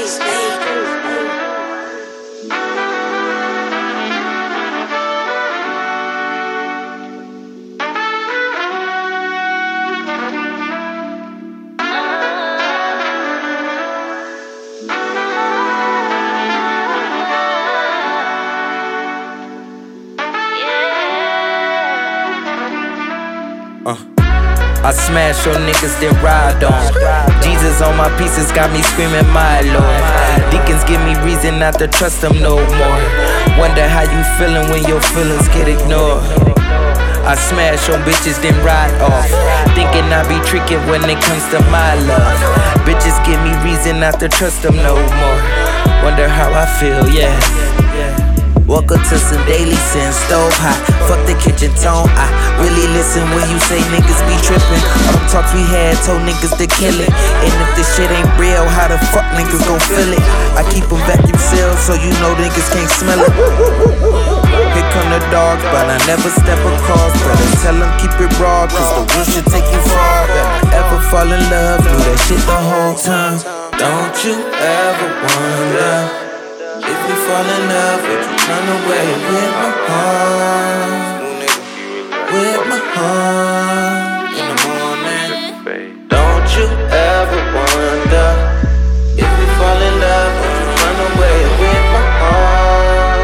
I smash on niggas, then ride on. Jesus on my pieces got me screaming, my Lord. Deacons give me reason not to trust them no more. Wonder how you feeling when your feelings get ignored. I smash on bitches, then ride off. Thinking I be tricking when it comes to my love. Bitches give me reason not to trust them no more. Wonder how I feel, yeah. Woke up to some daily sin, stove hot. Fuck the kitchen tone, I really listen when you say niggas be trippin'. All them talks we had told niggas to kill it. And if this shit ain't real, how the fuck niggas gon' feel it? I keep them vacuum sealed so you know niggas can't smell it. Here come the dogs, but I never step across. Better tell them keep it raw, cause the real shit take you far. Better ever fall in love, do that shit the whole time. Don't you ever wonder if you fall in love, would you run away with my heart? With my heart in the morning. Don't you ever wonder if you fall in love, would you run away with my heart?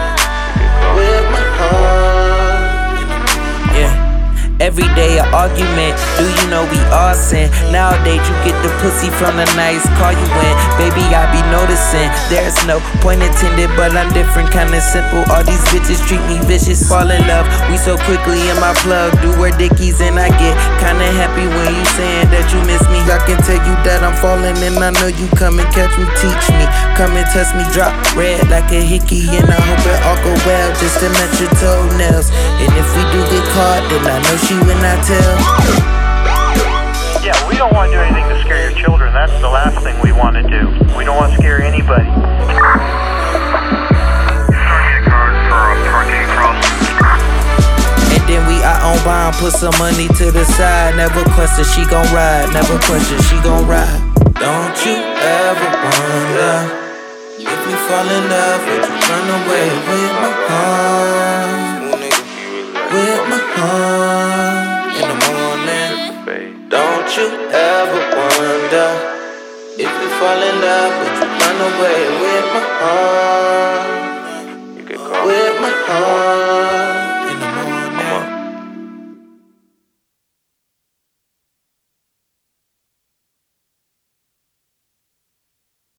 With my heart in the morning. Yeah. Every day an argument, do you know we all sin? Nowadays you get the pussy from the nice car you in. Baby, I be noticing, there's no point intended, but I'm different, kinda simple. All these bitches treat me vicious, fall in love, we so quickly in my plug. Do wear dickies and I get kinda happy when you saying that you miss me. I can tell you that I'm falling and I know you come and catch me, teach me. Come and touch me, drop red like a hickey, and I hope it all go well, just to match your toenails. And if we do get caught, then I know she when I tell. Yeah, we don't want to do anything to scare your children. That's the last thing we want to do. We don't want to scare anybody. And then we out on bond, put some money to the side. Never question she gon' ride, never question she gon' ride. Don't you ever wonder if we fall in love, would you run away with my heart? With my heart in the morning. Don't you ever wonder if you fall in love, would you run away with my heart? With my heart.